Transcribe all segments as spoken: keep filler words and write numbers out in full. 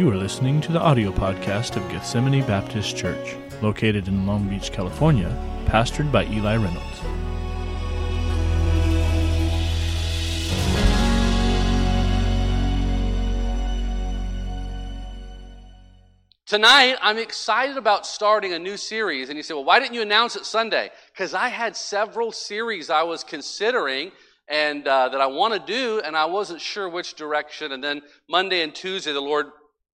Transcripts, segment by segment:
You are listening to the audio podcast of Gethsemane Baptist Church, located in Long Beach, California, pastored by Eli Reynolds. Tonight, I'm excited about starting a new series. And you say, well, why didn't you announce it Sunday? Because I had several series I was considering and uh, that I want to do, and I wasn't sure which direction. And then Monday and Tuesday, the Lord,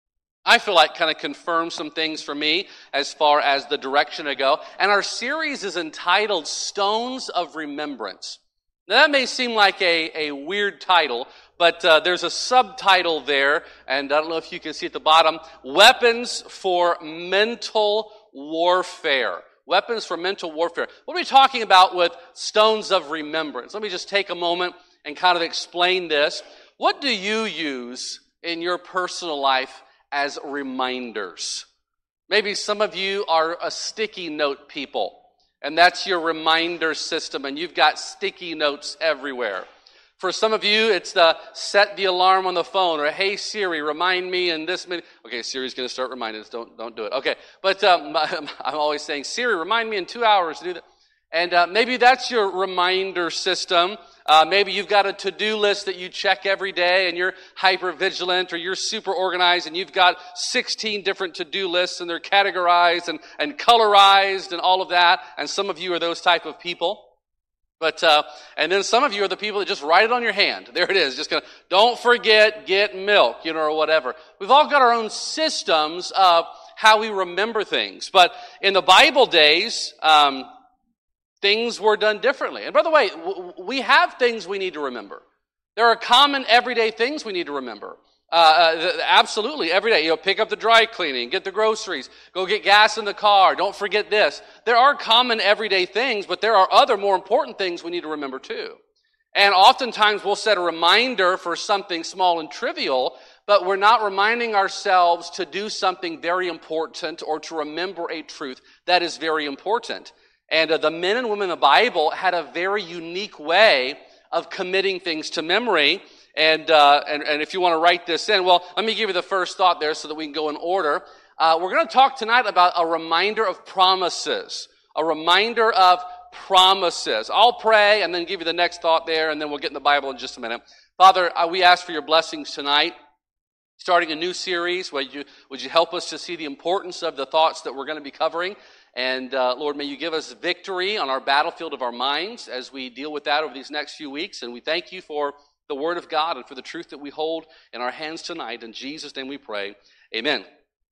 I feel like, kind of confirmed some things for me as far as the direction to go. And our series is entitled Stones of Remembrance. Now, that may seem like a, a weird title, but uh, there's a subtitle there, and I don't know if you can see at the bottom, Weapons for Mental Warfare. Weapons for Mental Warfare. What are we talking about with Stones of Remembrance? Let me just take a moment and kind of explain this. What do you use in your personal life as reminders? Maybe some of you are a sticky note people, and that's your reminder system, and you've got sticky notes everywhere. For some of you, it's the set the alarm on the phone, or hey Siri, remind me in this minute. Okay, Siri's going to start reminding us. Don't don't do it. Okay, but um, I'm always saying, Siri, remind me in two hours to do that. And uh, maybe that's your reminder system. Uh, maybe you've got a to-do list that you check every day, and you're hyper-vigilant, or you're super organized, and you've got sixteen different to-do lists, and they're categorized and, and colorized and all of that. And some of you are those type of people. But, uh, and then some of you are the people that just write it on your hand. There it is. Just gonna, don't forget, get milk, you know, or whatever. We've all got our own systems of how we remember things. But in the Bible days, um, things were done differently. And by the way, w- we have things we need to remember. There are common everyday things we need to remember. Uh, absolutely, every day. You know, pick up the dry cleaning, get the groceries, go get gas in the car, don't forget this. There are common everyday things, but there are other more important things we need to remember too. And oftentimes we'll set a reminder for something small and trivial, but we're not reminding ourselves to do something very important or to remember a truth that is very important. And uh, the men and women of the Bible had a very unique way of committing things to memory. And, uh, and, and if you want to write this in, well, let me give you the first thought there so that we can go in order. Uh, we're going to talk tonight about a reminder of promises. A reminder of promises. I'll pray and then give you the next thought there, and then we'll get in the Bible in just a minute. Father, uh, we ask for your blessings tonight. Starting a new series, would you, would you help us to see the importance of the thoughts that we're going to be covering? And uh, Lord, may you give us victory on our battlefield of our minds as we deal with that over these next few weeks. And we thank you for the Word of God and for the truth that we hold in our hands tonight. In Jesus' name we pray. Amen.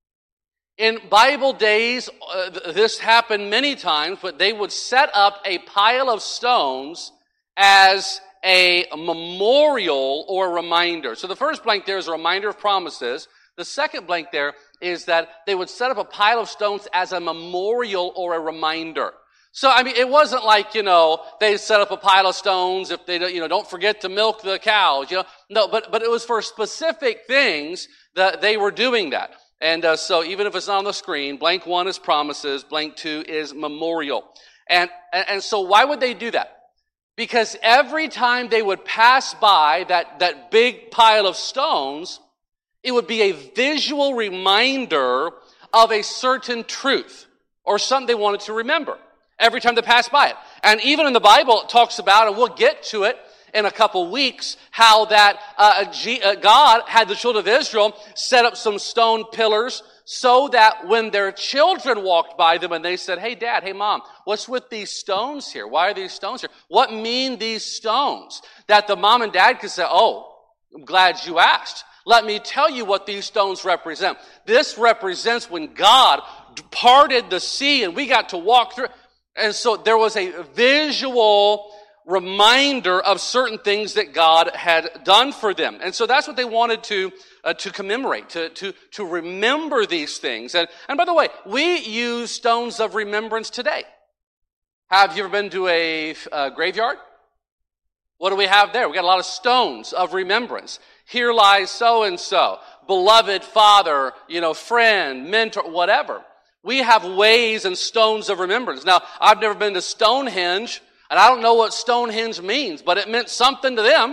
In Bible days, uh, this happened many times, but they would set up a pile of stones as a memorial or reminder. So the first blank there is a reminder of promises. The second blank there is that they would set up a pile of stones as a memorial or a reminder. So, I mean, it wasn't like, you know, they set up a pile of stones if they, you know, don't forget to milk the cows, you know. No, but, but it was for specific things that they were doing that. And uh, so even if it's not on the screen, blank one is promises, blank two is memorial. And, and, and so why would they do that? Because every time they would pass by that, that big pile of stones, it would be a visual reminder of a certain truth or something they wanted to remember every time they pass by it. And even in the Bible, it talks about, and we'll get to it in a couple weeks, how that uh, G- uh, God had the children of Israel set up some stone pillars so that when their children walked by them and they said, hey, Dad, hey, Mom, what's with these stones here? Why are these stones here? What mean these stones? That the mom and dad could say, oh, I'm glad you asked. Let me tell you what these stones represent. This represents when God parted the sea and we got to walk through. And so there was a visual reminder of certain things that God had done for them. And so that's what they wanted to uh, to commemorate, to, to, to remember these things. And, and by the way, we use stones of remembrance today. Have you ever been to a uh, graveyard? What do we have there? We got a lot of stones of remembrance. Here lies so-and-so, beloved father, you know, friend, mentor, whatever. We have ways and stones of remembrance. Now, I've never been to Stonehenge, and I don't know what Stonehenge means, but it meant something to them.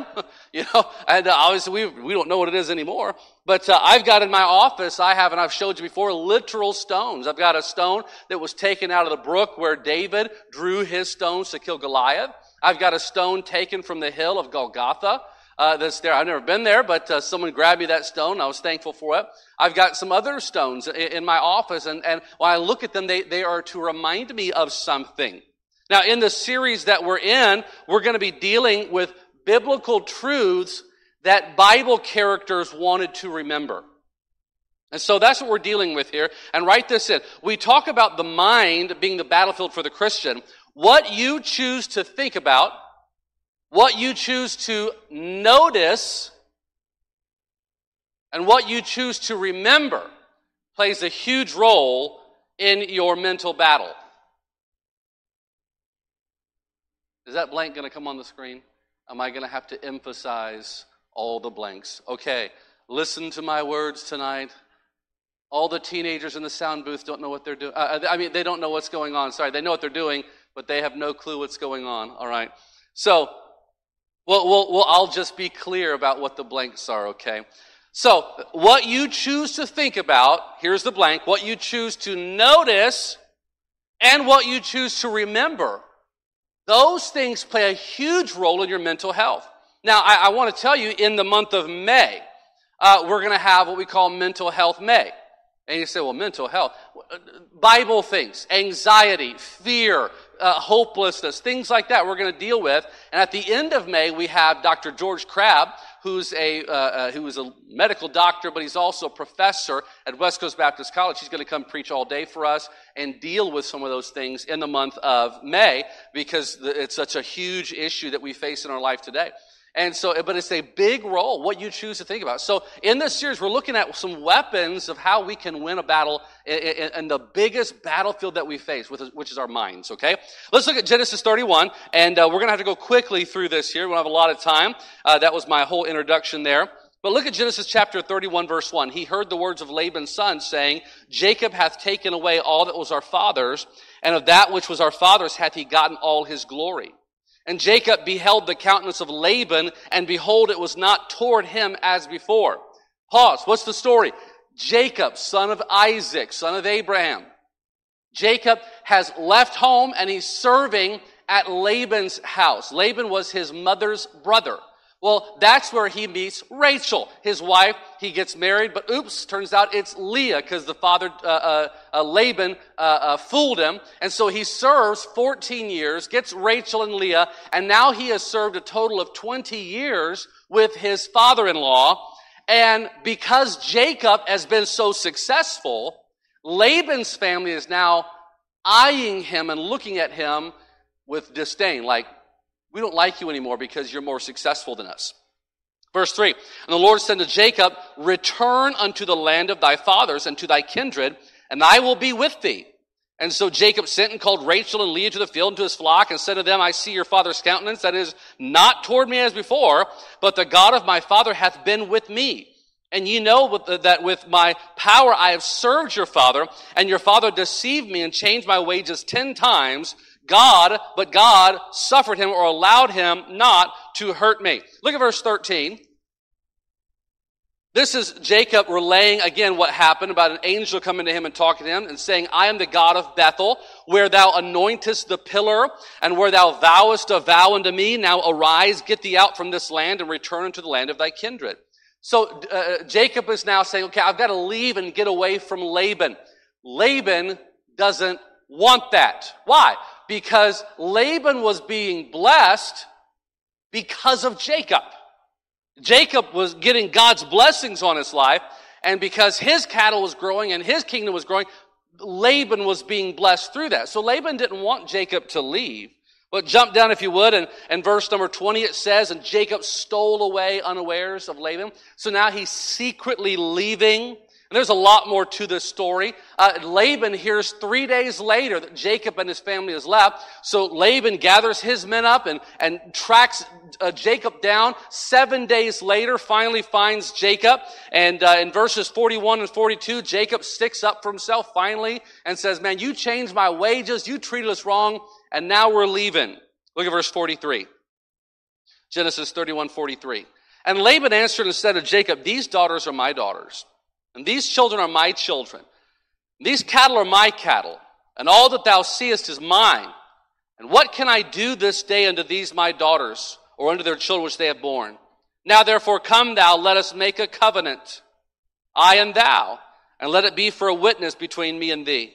you know, and uh, obviously we we don't know what it is anymore. But uh, I've got in my office, I have, and I've showed you before, literal stones. I've got a stone that was taken out of the brook where David drew his stones to kill Goliath. I've got a stone taken from the hill of Golgotha. Uh, that's there. I've never been there, but uh, someone grabbed me that stone. I was thankful for it. I've got some other stones in, in my office, and, and when I look at them, they, they are to remind me of something. Now, in the series that we're in, we're going to be dealing with biblical truths that Bible characters wanted to remember. And so that's what we're dealing with here. And write this in. We talk about the mind being the battlefield for the Christian. What you choose to think about, what you choose to notice, and what you choose to remember plays a huge role in your mental battle. Is that blank going to come on the screen? Am I going to have to emphasize all the blanks? Okay, listen to my words tonight. All the teenagers in the sound booth don't know what they're doing. Uh, I mean, they don't know what's going on. Sorry, they know what they're doing, but they have no clue what's going on. All right. So, well, well, well, I'll just be clear about what the blanks are, okay? So, what you choose to think about, here's the blank, what you choose to notice, and what you choose to remember, those things play a huge role in your mental health. Now, I, I want to tell you, in the month of May, uh, we're going to have what we call Mental Health May. And you say, well, mental health, Bible things, anxiety, fear, uh, hopelessness, things like that we're going to deal with. And at the end of May, we have Doctor George Crabb, who's a uh, uh, who is a medical doctor, but he's also a professor at West Coast Baptist College. He's going to come preach all day for us and deal with some of those things in the month of May, because it's such a huge issue that we face in our life today. And so, but it's a big role, what you choose to think about. So in this series, we're looking at some weapons of how we can win a battle in, in the biggest battlefield that we face, which is our minds, okay? Let's look at Genesis thirty-one, and uh, we're going to have to go quickly through this here. We don't have a lot of time. Uh, that was my whole introduction there. But look at Genesis chapter thirty-one, verse one. He heard the words of Laban's son, saying, Jacob hath taken away all that was our father's, and of that which was our father's hath he gotten all his glory. And Jacob beheld the countenance of Laban, and behold, it was not toward him as before. Pause. What's the story? Jacob, son of Isaac, son of Abraham. Jacob has left home, and he's serving at Laban's house. Laban was his mother's brother. Well, that's where he meets Rachel, his wife. He gets married, but oops, turns out it's Leah, because the father, uh, uh, uh, Laban, uh, uh, fooled him. And so he serves fourteen years, gets Rachel and Leah, and now he has served a total of twenty years with his father-in-law. And because Jacob has been so successful, Laban's family is now eyeing him and looking at him with disdain, like, we don't like you anymore because you're more successful than us. Verse three, and the Lord said to Jacob, return unto the land of thy fathers and to thy kindred, and I will be with thee. And so Jacob sent and called Rachel and Leah to the field and to his flock, and said to them, I see your father's countenance, that is not toward me as before, but the God of my father hath been with me. And ye know that with my power I have served your father, and your father deceived me and changed my wages ten times. God, but God suffered him or allowed him not to hurt me. Look at verse thirteen. This is Jacob relaying again what happened about an angel coming to him and talking to him and saying, I am the God of Bethel, where thou anointest the pillar, and where thou vowest a vow unto me. Now arise, get thee out from this land, and return unto the land of thy kindred. So uh, Jacob is now saying, okay, I've got to leave and get away from Laban. Laban doesn't want that. Why? Because Laban was being blessed because of Jacob. Jacob was getting God's blessings on his life, and because his cattle was growing and his kingdom was growing, Laban was being blessed through that. So Laban didn't want Jacob to leave. But jump down, if you would, and, and verse number twenty, it says, and Jacob stole away unawares of Laban. So now he's secretly leaving. And there's a lot more to this story. Uh, Laban hears three days later that Jacob and his family has left. So Laban gathers his men up and, and tracks uh, Jacob down. Seven days later, finally finds Jacob. And uh, in verses forty-one and forty-two, Jacob sticks up for himself finally and says, man, you changed my wages. You treated us wrong. And now we're leaving. Look at verse forty-three. Genesis thirty-one forty-three. And Laban answered and said to Jacob, these daughters are my daughters, and these children are my children. These cattle are my cattle, and all that thou seest is mine. And what can I do this day unto these my daughters, or unto their children which they have borne? Now therefore come thou, let us make a covenant, I and thou, and let it be for a witness between me and thee.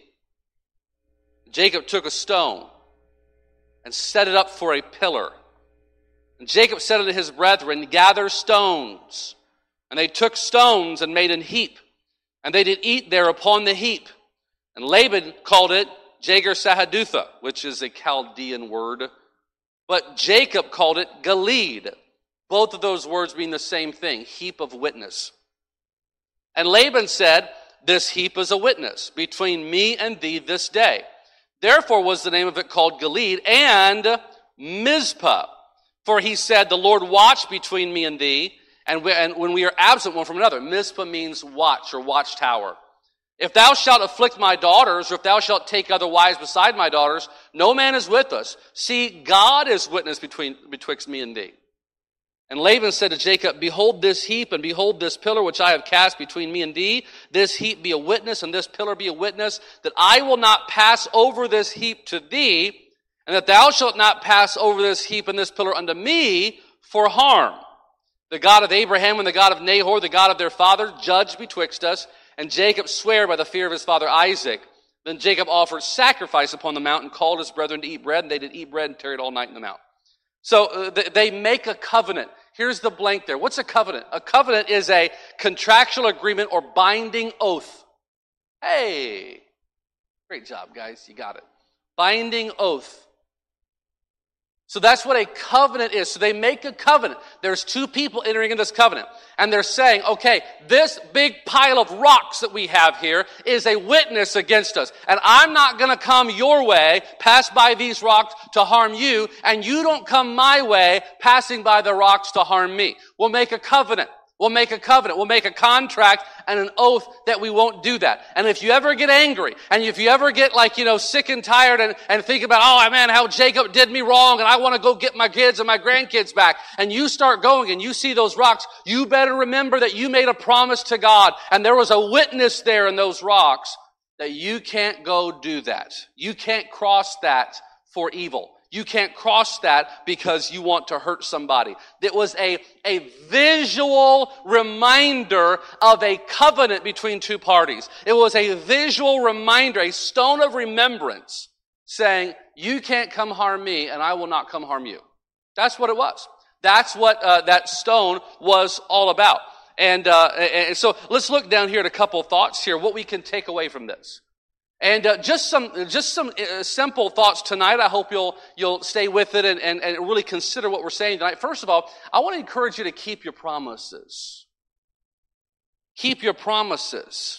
Jacob took a stone and set it up for a pillar. And Jacob said unto his brethren, gather stones. And they took stones and made an heap, and they did eat there upon the heap. And Laban called it Jegar-sahadutha, which is a Chaldean word. But Jacob called it Gilead. Both of those words mean the same thing, heap of witness. And Laban said, this heap is a witness between me and thee this day. Therefore was the name of it called Gilead and Mizpah. For he said, the Lord watch between me and thee, and, we, and when we are absent one from another. Mizpah means watch or watchtower. If thou shalt afflict my daughters, or if thou shalt take other wives beside my daughters, no man is with us. See, God is witness between betwixt me and thee. And Laban said to Jacob, behold this heap, and behold this pillar which I have cast between me and thee. This heap be a witness, and this pillar be a witness, that I will not pass over this heap to thee, and that thou shalt not pass over this heap and this pillar unto me for harm. The God of Abraham and the God of Nahor, the God of their father, judge betwixt us. And Jacob sware by the fear of his father Isaac. Then Jacob offered sacrifice upon the mount and called his brethren to eat bread. And they did eat bread and tarried all night in the mount. So uh, they make a covenant. Here's the blank there. What's a covenant? A covenant is a contractual agreement or binding oath. Hey, great job, guys. You got it. Binding oath. So that's what a covenant is. So they make a covenant. There's two people entering in this covenant. And they're saying, okay, this big pile of rocks that we have here is a witness against us. And I'm not going to come your way, pass by these rocks to harm you. And you don't come my way, passing by the rocks to harm me. We'll make a covenant. We'll make a covenant. We'll make a contract and an oath that we won't do that. And if you ever get angry, and if you ever get like, you know, sick and tired and, and think about, oh man, how Jacob did me wrong and I want to go get my kids and my grandkids back, and you start going and you see those rocks, you better remember that you made a promise to God and there was a witness there in those rocks that you can't go do that. You can't cross that for evil. You can't cross that because you want to hurt somebody. It was a, a visual reminder of a covenant between two parties. It was a visual reminder, a stone of remembrance, saying, you can't come harm me and I will not come harm you. That's what it was. That's what uh, that stone was all about. And, uh, and so let's look down here at a couple of thoughts here, what we can take away from this. And uh, just some just some uh, simple thoughts tonight. I hope you'll you'll stay with it and, and, and really consider what we're saying tonight. First of all, I want to encourage you to keep your promises. Keep your promises.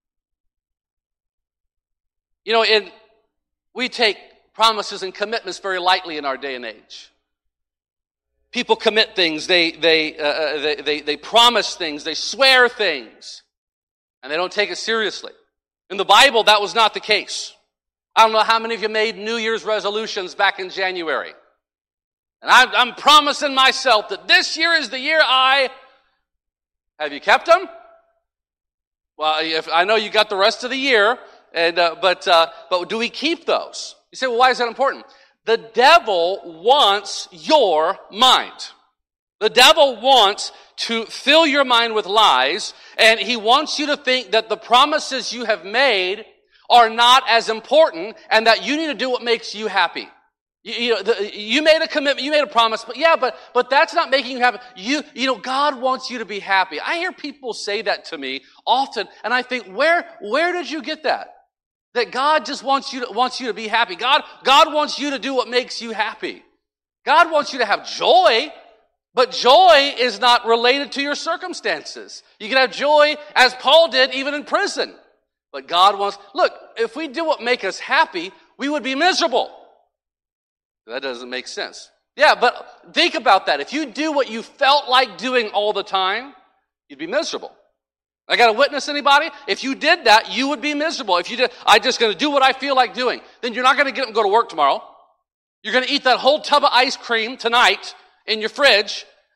You know, in, we take promises and commitments very lightly in our day and age. People commit things, they they uh, they, they they promise things, they swear things, and they don't take it seriously. In the Bible, that was not the case. I don't know how many of you made New Year's resolutions back in January. And I'm, I'm promising myself that this year is the year I... Have you kept them? Well, if, I know you got the rest of the year, and uh, but uh, but do we keep those? You say, well, why is that important? The devil wants your mind. The devil wants to fill your mind with lies, and he wants you to think that the promises you have made are not as important and that you need to do what makes you happy. You, you know, the, you made a commitment, you made a promise, but yeah, but but that's not making you happy. You, you know, God wants you to be happy. I hear people say that to me often, and I think, where where did you get that? That God just wants you to wants you to be happy. God God wants you to do what makes you happy. God wants you to have joy. But joy is not related to your circumstances. You can have joy, as Paul did, even in prison. But God wants, look, if we do what makes us happy, we would be miserable. That doesn't make sense. Yeah, but think about that. If you do what you felt like doing all the time, you'd be miserable. I got to witness anybody? If you did that, you would be miserable. If you did, I'm just going to do what I feel like doing, then you're not going to get up and go to work tomorrow. You're going to eat that whole tub of ice cream tonight in your fridge,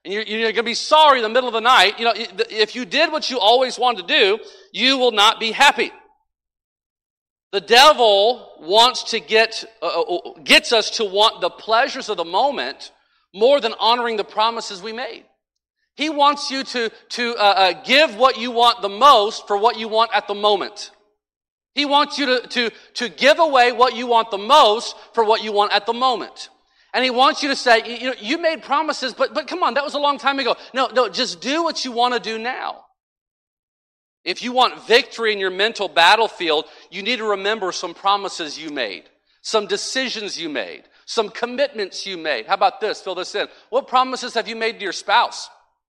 And you're, you're going to be sorry in the middle of the night. You know, if you did what you always wanted to do, you will not be happy. The devil wants to get, uh, gets us to want the pleasures of the moment more than honoring the promises we made. He wants you to, to uh, uh, give what you want the most for what you want at the moment. He wants you to, to, to give away what you want the most for what you want at the moment. And he wants you to say, you know, you made promises, but, but come on, that was a long time ago. No, no, just do what you want to do now. If you want victory in your mental battlefield, you need to remember some promises you made, some decisions you made, some commitments you made. How about this? Fill this in. What promises have you made to your spouse?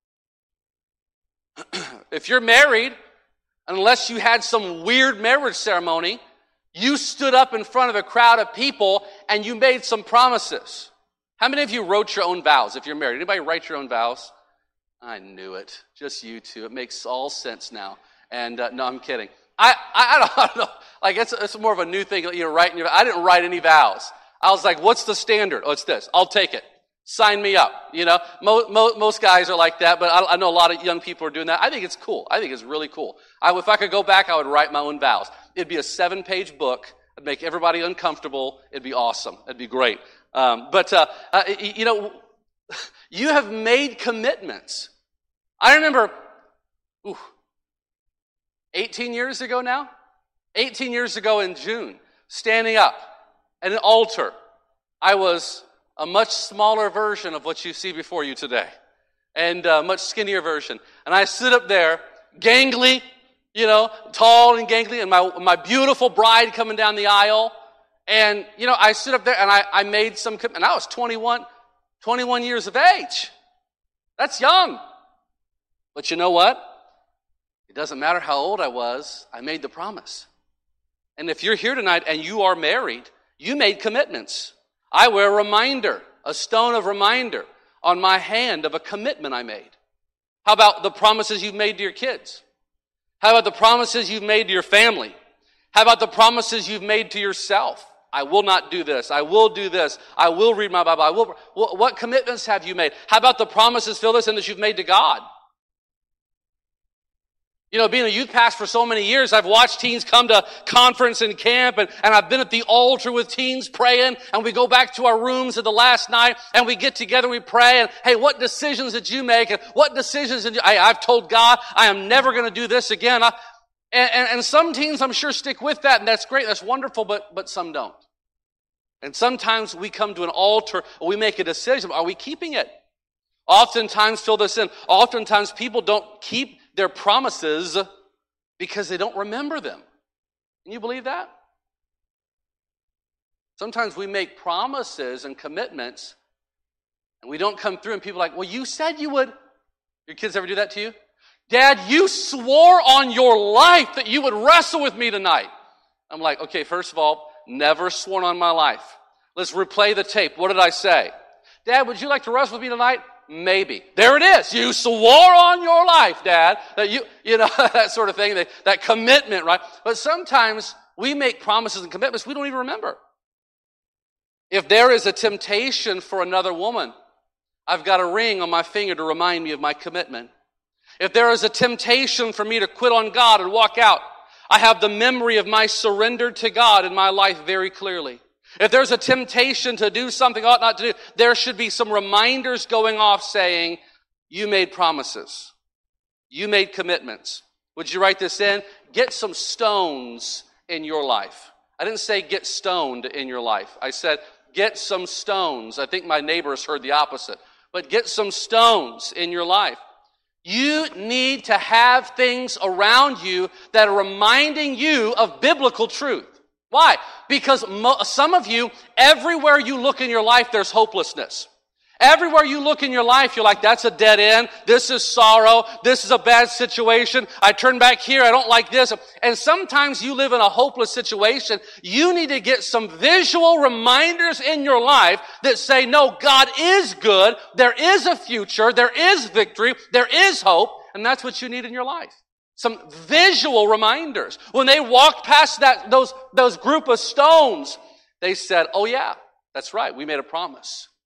If you're married, unless you had some weird marriage ceremony, you stood up in front of a crowd of people and you made some promises. How many of you wrote your own vows if you're married? Anybody write your own vows? I knew it. Just you two. It makes all sense now. And uh, no, I'm kidding. I, I, I, don't, I don't know. Like it's, it's more of a new thing. You're writing your. I didn't write any vows. I was like, "What's the standard?" Oh, it's this. I'll take it. Sign me up. You know, most, most, most guys are like that, but I, I know a lot of young people are doing that. I think it's cool. I think it's really cool. I, if I could go back, I would write my own vows. It'd be a seven-page book. It'd make everybody uncomfortable. It'd be awesome. It'd be great. Um, but uh, uh, you know, you have made commitments. I remember. Ooh, eighteen years ago now? eighteen years ago in June, standing up at an altar, I was a much smaller version of what you see before you today, and a much skinnier version. And I stood up there, gangly, you know, tall and gangly, and my, my beautiful bride coming down the aisle. And, you know, I stood up there and I, I made some commitment. I was twenty-one, twenty-one years of age. That's young. But you know what? It doesn't matter how old I was, I made the promise. And if you're here tonight and you are married, you made commitments. I wear a reminder, a stone of reminder on my hand of a commitment I made. How about the promises you've made to your kids? How about the promises you've made to your family? How about the promises you've made to yourself? I will not do this. I will do this. I will read my Bible. I will. What commitments have you made? How about the promises, fill this in, that you've made to God? You know, being a youth pastor for so many years, I've watched teens come to conference and camp, and, and I've been at the altar with teens praying, and we go back to our rooms at the last night, and we get together, we pray, and hey, what decisions did you make? And what decisions did you, I, I've told God, I am never going to do this again. I, and, and, and some teens, I'm sure, stick with that, and that's great, that's wonderful, but, but some don't. And sometimes we come to an altar, or we make a decision, are we keeping it? Oftentimes, fill this in, oftentimes people don't keep their promises because they don't remember them. Can you believe that? Sometimes we make promises and commitments and we don't come through, and people are like, well, you said you would. Your kids ever do that to you? Dad, you swore on your life that you would wrestle with me tonight. I'm like, okay, first of all, never sworn on my life. Let's replay the tape. What did I say? Dad, would you like to wrestle with me tonight? Maybe. There it is. You swore on your life, Dad, that you, you know, that sort of thing, that, that commitment, right? But sometimes we make promises and commitments we don't even remember. If there is a temptation for another woman, I've got a ring on my finger to remind me of my commitment. If there is a temptation for me to quit on God and walk out, I have the memory of my surrender to God in my life very clearly. If there's a temptation to do something I ought not to do, there should be some reminders going off saying, you made promises. You made commitments. Would you write this in? Get some stones in your life. I didn't say get stoned in your life. I said get some stones. I think my neighbors heard the opposite. But get some stones in your life. You need to have things around you that are reminding you of biblical truth. Why? Because mo- some of you, everywhere you look in your life, there's hopelessness. Everywhere you look in your life, you're like, that's a dead end. This is sorrow. This is a bad situation. I turn back here. I don't like this. And sometimes you live in a hopeless situation. You need to get some visual reminders in your life that say, no, God is good. There is a future. There is victory. There is hope. And that's what you need in your life. Some visual reminders. When they walked past that, those, those group of stones, they said, oh yeah, that's right. We made a promise.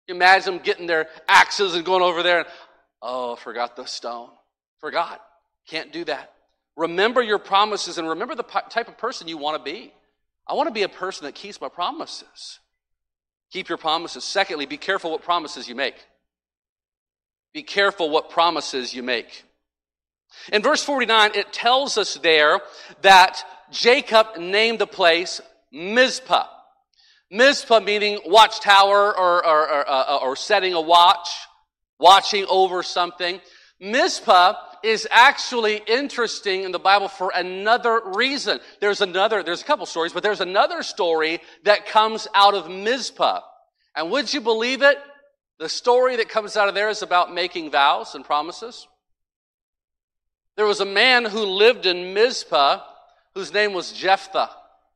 You imagine them getting their axes and going over there and, oh, forgot the stone. Forgot. Can't do that. Remember your promises and remember the type of person you want to be. I want to be a person that keeps my promises. Keep your promises. Secondly, be careful what promises you make. Be careful what promises you make. In verse forty-nine, it tells us there that Jacob named the place Mizpah. Mizpah meaning watchtower or, or, or, uh, or setting a watch, watching over something. Mizpah is actually interesting in the Bible for another reason. There's another, there's a couple stories, but there's another story that comes out of Mizpah. And would you believe it? The story that comes out of there is about making vows and promises. There was a man who lived in Mizpah whose name was Jephthah.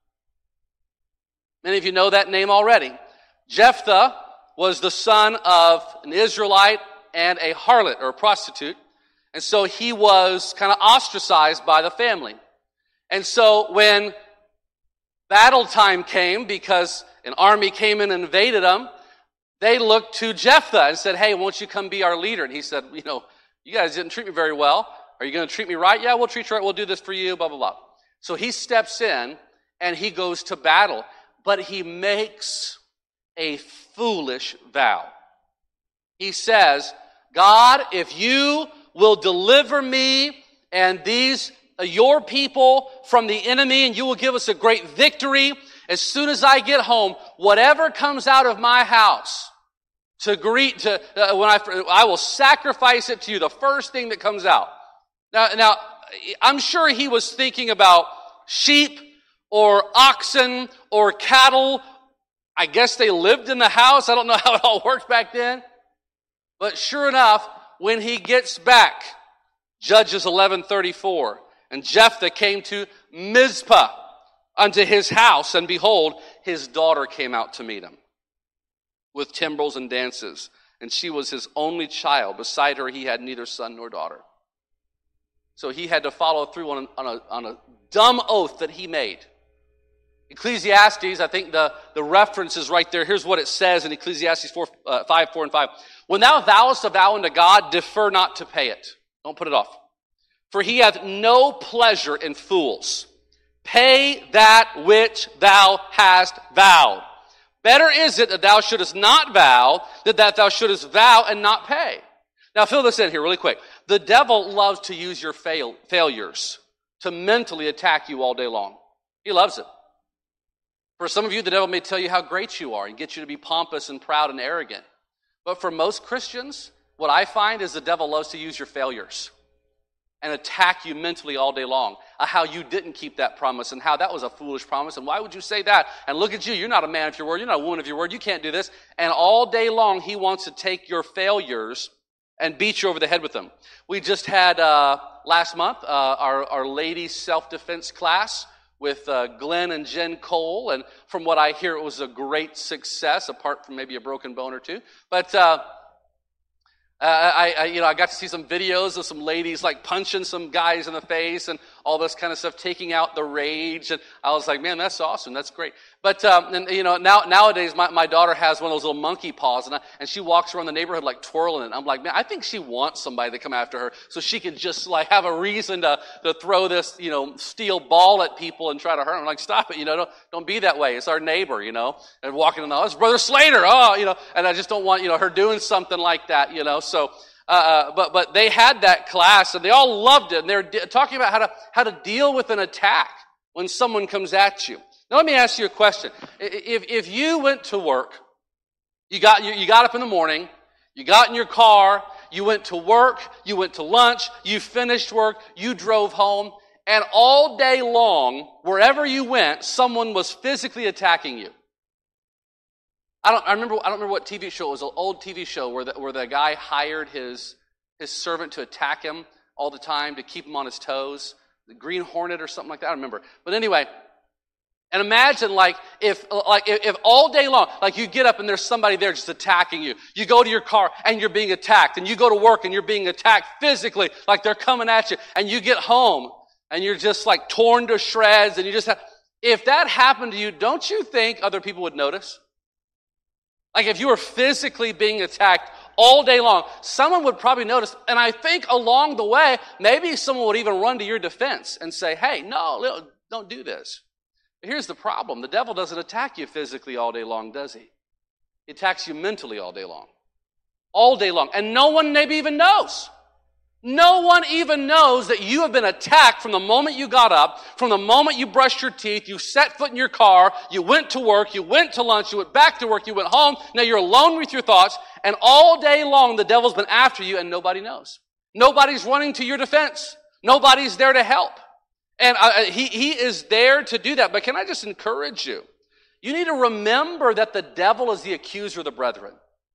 Many of you know that name already. Jephthah was the son of an Israelite and a harlot or a prostitute. And so he was kind of ostracized by the family. And so when battle time came, because an army came in and invaded them, they looked to Jephthah and said, hey, won't you come be our leader? And he said, you know, you guys didn't treat me very well. Are you going to treat me right? Yeah, we'll treat you right. We'll do this for you, blah, blah, blah. So he steps in and he goes to battle. But he makes a foolish vow. He says, God, if you will deliver me and these, uh, your people from the enemy, and you will give us a great victory, as soon as I get home, whatever comes out of my house to greet, to uh, when I, I will sacrifice it to you, the first thing that comes out. Now, now, I'm sure he was thinking about sheep or oxen or cattle. I guess they lived in the house. I don't know how it all worked back then. But sure enough, when he gets back, Judges eleven thirty-four, and Jephthah came to Mizpah unto his house, and behold, his daughter came out to meet him with timbrels and dances, and she was his only child. Beside her he had neither son nor daughter. So he had to follow through on a, on a, on a dumb oath that he made. Ecclesiastes, I think the, the reference is right there. Here's what it says in Ecclesiastes four, uh, five, four, and five. When thou vowest a vow unto God, defer not to pay it. Don't put it off. For he hath no pleasure in fools. Pay that which thou hast vowed. Better is it that thou shouldest not vow than that thou shouldest vow and not pay. Now fill this in here really quick. The devil loves to use your fail, failures to mentally attack you all day long. He loves it. For some of you, the devil may tell you how great you are and get you to be pompous and proud and arrogant. But for most Christians, what I find is the devil loves to use your failures and attack you mentally all day long. Uh, how you didn't keep that promise and how that was a foolish promise. And why would you say that? And look at you. You're not a man of your word. You're not a woman of your word. You can't do this. And all day long, he wants to take your failures and beat you over the head with them. We just had uh, last month uh, our, our ladies' self-defense class with uh, Glenn and Jen Cole, and from what I hear, it was a great success, apart from maybe a broken bone or two. But uh, I, I, you know, I got to see some videos of some ladies like punching some guys in the face and all this kind of stuff, taking out the rage. And I was like, man, that's awesome. That's great. But um, and you know, now nowadays my, my daughter has one of those little monkey paws, and I, and she walks around the neighborhood like twirling it. I'm like, man, I think she wants somebody to come after her so she can just like have a reason to to throw this, you know, steel ball at people and try to hurt them. I'm like, stop it, you know, don't don't be that way. It's our neighbor, you know, and walking in the house, Brother Slater, oh, you know, and I just don't want, you know, her doing something like that, you know. So, uh, but but they had that class and they all loved it, and they're de- talking about how to how to deal with an attack when someone comes at you. Now, let me ask you a question. If, if you went to work, you got, you, you got up in the morning, you got in your car, you went to work, you went to lunch, you finished work, you drove home, and all day long, wherever you went, someone was physically attacking you. I don't, I remember, I don't remember what T V show it was, an old T V show where the, where the guy hired his, his servant to attack him all the time to keep him on his toes. The Green Hornet or something like that, I don't remember. But anyway, and imagine like if like if all day long, like you get up and there's somebody there just attacking you. You go to your car and you're being attacked, and you go to work and you're being attacked physically, like they're coming at you, and you get home and you're just like torn to shreds, and you just have, if that happened to you, don't you think other people would notice? Like if you were physically being attacked all day long, someone would probably notice, and I think along the way, maybe someone would even run to your defense and say, hey, no, don't do this. But here's the problem. The devil doesn't attack you physically all day long, does he? He attacks you mentally all day long. All day long. And no one maybe even knows. No one even knows that you have been attacked from the moment you got up, from the moment you brushed your teeth, you set foot in your car, you went to work, you went to lunch, you went back to work, you went home. Now you're alone with your thoughts, and all day long the devil's been after you and nobody knows. Nobody's running to your defense. Nobody's there to help. And uh, he, he is there to do that. But can I just encourage you? You need to remember that the devil is the accuser of the brethren.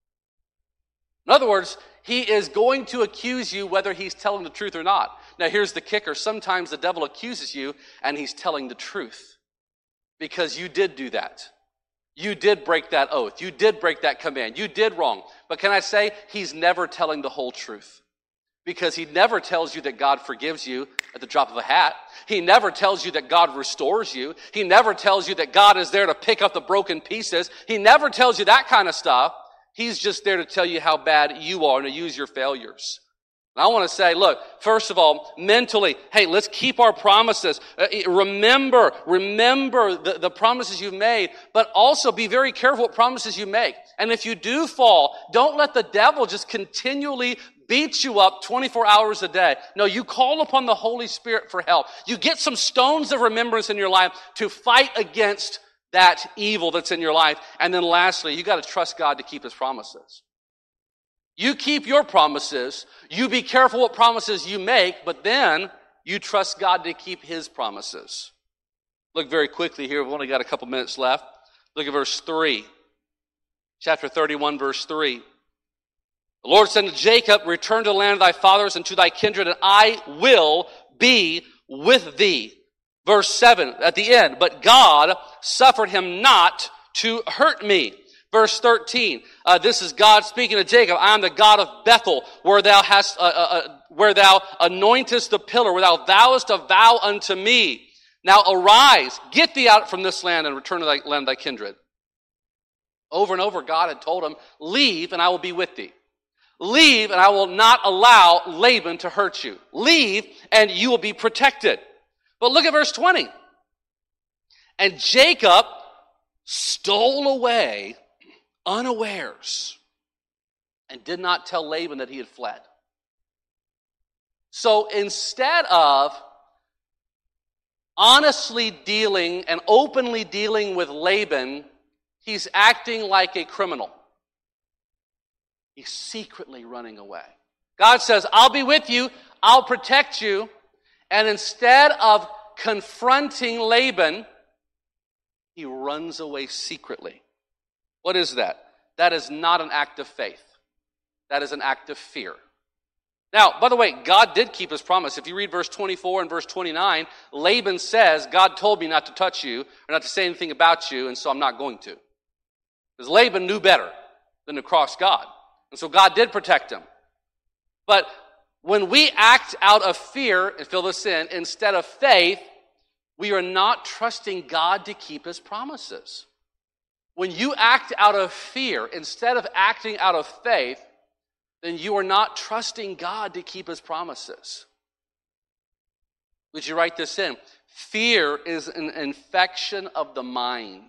In other words, he is going to accuse you whether he's telling the truth or not. Now here's the kicker. Sometimes the devil accuses you and he's telling the truth. Because you did do that. You did break that oath. You did break that command. You did wrong. But can I say, he's never telling the whole truth. Because he never tells you that God forgives you at the drop of a hat. He never tells you that God restores you. He never tells you that God is there to pick up the broken pieces. He never tells you that kind of stuff. He's just there to tell you how bad you are and to use your failures. And I want to say, look, first of all, mentally, hey, let's keep our promises. Uh, remember, remember the, the promises you've made, but also be very careful what promises you make. And if you do fall, don't let the devil just continually beat you up twenty-four hours a day. No, you call upon the Holy Spirit for help. You get some stones of remembrance in your life to fight against that evil that's in your life. And then lastly, you got to trust God to keep his promises. You keep your promises. You be careful what promises you make, but then you trust God to keep his promises. Look very quickly here. We've only got a couple minutes left. Look at verse three. Chapter thirty-one, verse three. The Lord said to Jacob, return to the land of thy fathers and to thy kindred, and I will be with thee. Verse seven at the end, but God suffered him not to hurt me. Verse thirteen, uh, this is God speaking to Jacob. I am the God of Bethel, where thou hast, uh, uh, uh, where thou anointest the pillar, where thou vowest a vow unto me. Now arise, get thee out from this land and return to thy land, thy kindred. Over and over, God had told him, leave and I will be with thee. Leave and I will not allow Laban to hurt you. Leave and you will be protected. But look at verse twenty. And Jacob stole away unawares and did not tell Laban that he had fled. So instead of honestly dealing and openly dealing with Laban, he's acting like a criminal. He's secretly running away. God says, I'll be with you, I'll protect you. And instead of confronting Laban, he runs away secretly. What is that? That is not an act of faith. That is an act of fear. Now, by the way, God did keep his promise. If you read verse twenty-four and verse twenty-nine, Laban says, God told me not to touch you or not to say anything about you, and so I'm not going to. Because Laban knew better than to cross God. And so God did protect him. But when we act out of fear, and fill this in, instead of faith, we are not trusting God to keep his promises. When you act out of fear instead of acting out of faith, then you are not trusting God to keep his promises. Would you write this in? Fear is an infection of the mind.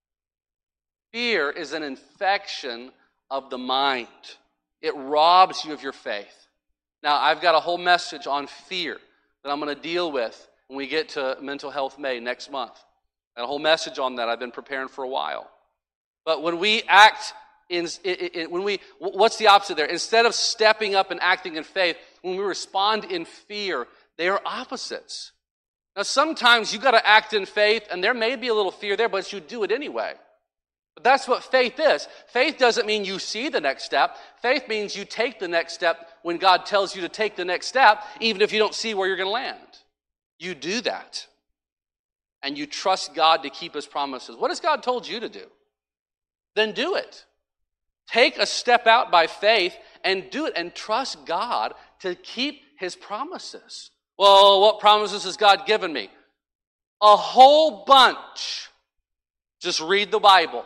Fear is an infection of the mind. It robs you of your faith. Now, I've got a whole message on fear that I'm going to deal with when we get to Mental Health May next month. And a whole message on that I've been preparing for a while. But when we act in, in, in when we, what's the opposite there? Instead of stepping up and acting in faith, when we respond in fear, they are opposites. Now, sometimes you got to act in faith, and there may be a little fear there, but you do it anyway. But that's what faith is. Faith doesn't mean you see the next step. Faith means you take the next step when God tells you to take the next step, even if you don't see where you're going to land. You do that. And you trust God to keep his promises. What has God told you to do? Then do it. Take a step out by faith and do it, and trust God to keep his promises. Well, what promises has God given me? A whole bunch. Just read the Bible.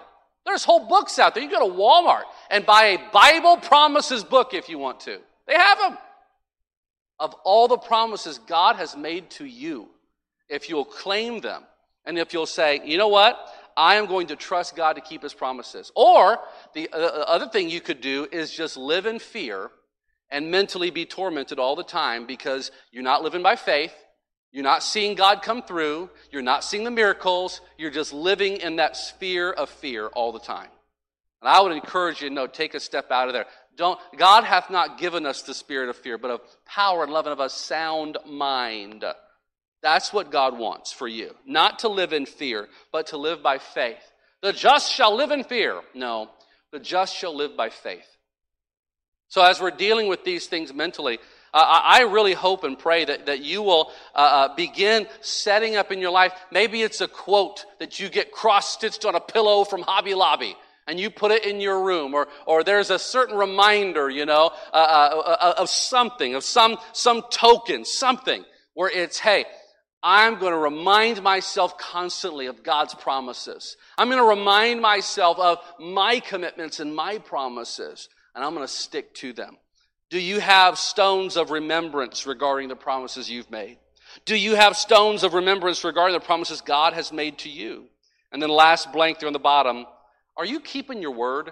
There's whole books out there. You go to Walmart and buy a Bible promises book if you want to. They have them. Of all the promises God has made to you, if you'll claim them, and if you'll say, you know what? I am going to trust God to keep his promises. Or the uh, other thing you could do is just live in fear and mentally be tormented all the time because you're not living by faith. You're not seeing God come through. You're not seeing the miracles. You're just living in that sphere of fear all the time. And I would encourage you, no, take a step out of there. Don't. God hath not given us the spirit of fear, but of power and love and of a sound mind. That's what God wants for you. Not to live in fear, but to live by faith. The just shall live in fear. No, the just shall live by faith. So as we're dealing with these things mentally, uh, I really hope and pray that, that you will uh, begin setting up in your life. Maybe it's a quote that you get cross-stitched on a pillow from Hobby Lobby, and you put it in your room, or or there's a certain reminder, you know, uh, uh, of something, of some some token, something where it's, hey, I'm going to remind myself constantly of God's promises. I'm going to remind myself of my commitments and my promises, and I'm going to stick to them. Do you have stones of remembrance regarding the promises you've made? Do you have stones of remembrance regarding the promises God has made to you? And then last blank there on the bottom, are you keeping your word?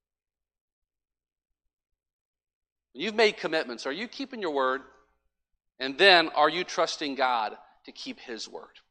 You've made commitments. Are you keeping your word? And then, are you trusting God to keep his word?